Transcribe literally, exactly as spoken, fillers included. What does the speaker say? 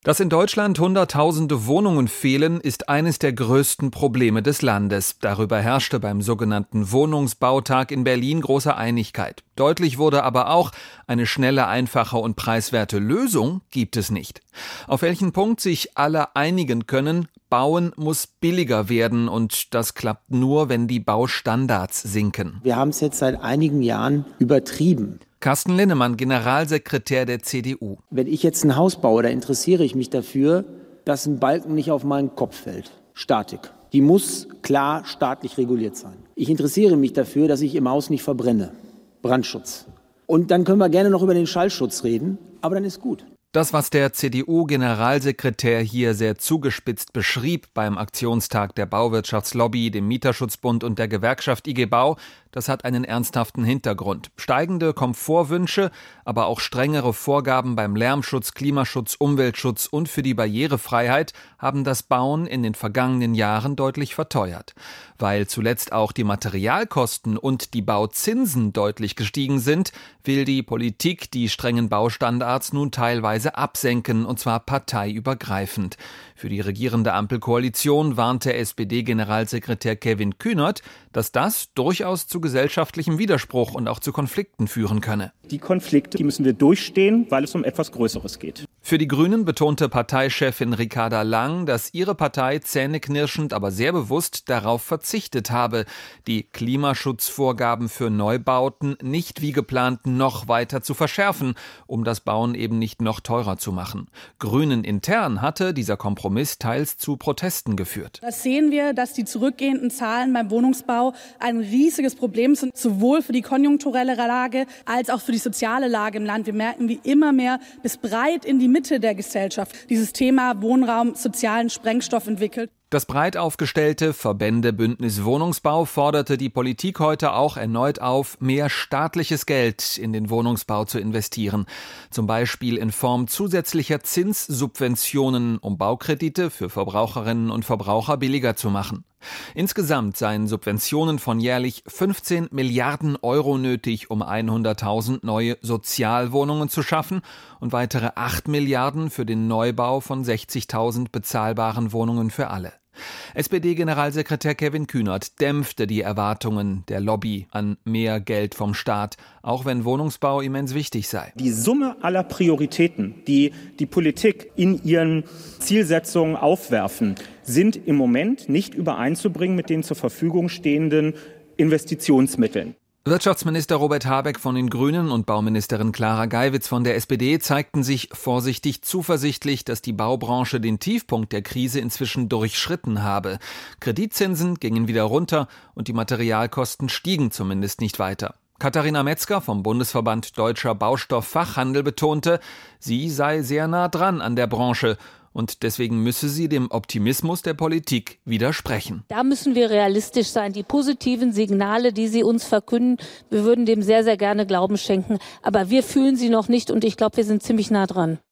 Dass in Deutschland Hunderttausende Wohnungen fehlen, ist eines der größten Probleme des Landes. Darüber herrschte beim sogenannten Wohnungsbautag in Berlin große Einigkeit. Deutlich wurde aber auch, eine schnelle, einfache und preiswerte Lösung gibt es nicht. Auf welchen Punkt sich alle einigen können: Bauen muss billiger werden, und das klappt nur, wenn die Baustandards sinken. Wir haben es jetzt seit einigen Jahren übertrieben. Carsten Linnemann, Generalsekretär der C D U. Wenn ich jetzt ein Haus baue, da interessiere ich mich dafür, dass ein Balken nicht auf meinen Kopf fällt. Statik. Die muss klar staatlich reguliert sein. Ich interessiere mich dafür, dass ich im Haus nicht verbrenne. Brandschutz. Und dann können wir gerne noch über den Schallschutz reden, aber dann ist gut. Das, was der C D U-Generalsekretär hier sehr zugespitzt beschrieb beim Aktionstag der Bauwirtschaftslobby, dem Mieterschutzbund und der Gewerkschaft I G Bau, das hat einen ernsthaften Hintergrund. Steigende Komfortwünsche, aber auch strengere Vorgaben beim Lärmschutz, Klimaschutz, Umweltschutz und für die Barrierefreiheit haben das Bauen in den vergangenen Jahren deutlich verteuert. Weil zuletzt auch die Materialkosten und die Bauzinsen deutlich gestiegen sind, will die Politik die strengen Baustandards nun teilweise absenken, und zwar parteiübergreifend. Für die regierende Ampelkoalition warnte S P D-Generalsekretär Kevin Kühnert, dass das durchaus zu gesellschaftlichem Widerspruch und auch zu Konflikten führen könne. Die Konflikte, die müssen wir durchstehen, weil es um etwas Größeres geht. Für die Grünen betonte Parteichefin Ricarda Lang, dass ihre Partei zähneknirschend, aber sehr bewusst darauf verzichtet habe, die Klimaschutzvorgaben für Neubauten nicht wie geplant noch weiter zu verschärfen, um das Bauen eben nicht noch teurer zu machen. Grünen intern hatte dieser Kompromiss teils zu Protesten geführt. Das sehen wir, dass die zurückgehenden Zahlen beim Wohnungsbau ein riesiges Problem sind, sowohl für die konjunkturelle Lage als auch für die soziale Lage im Land. Wir merken, wie immer mehr bis breit in die Mitte der Gesellschaft dieses Thema Wohnraum, sozialen Sprengstoff entwickelt. Das breit aufgestellte Verbände Bündnis Wohnungsbau forderte die Politik heute auch erneut auf, mehr staatliches Geld in den Wohnungsbau zu investieren. Zum Beispiel in Form zusätzlicher Zinssubventionen, um Baukredite für Verbraucherinnen und Verbraucher billiger zu machen. Insgesamt seien Subventionen von jährlich fünfzehn Milliarden Euro nötig, um hunderttausend neue Sozialwohnungen zu schaffen und weitere acht Milliarden für den Neubau von sechzigtausend bezahlbaren Wohnungen für alle. S P D-Generalsekretär Kevin Kühnert dämpfte die Erwartungen der Lobby an mehr Geld vom Staat, auch wenn Wohnungsbau immens wichtig sei. Die Summe aller Prioritäten, die die Politik in ihren Zielsetzungen aufwerfen, sind im Moment nicht übereinzubringen mit den zur Verfügung stehenden Investitionsmitteln. Wirtschaftsminister Robert Habeck von den Grünen und Bauministerin Clara Geiwitz von der S P D zeigten sich vorsichtig zuversichtlich, dass die Baubranche den Tiefpunkt der Krise inzwischen durchschritten habe. Kreditzinsen gingen wieder runter und die Materialkosten stiegen zumindest nicht weiter. Katharina Metzger vom Bundesverband Deutscher Baustofffachhandel betonte, sie sei sehr nah dran an der Branche. Und deswegen müsse sie dem Optimismus der Politik widersprechen. Da müssen wir realistisch sein. Die positiven Signale, die sie uns verkünden, wir würden dem sehr, sehr gerne Glauben schenken. Aber wir fühlen sie noch nicht, und ich glaube, wir sind ziemlich nah dran.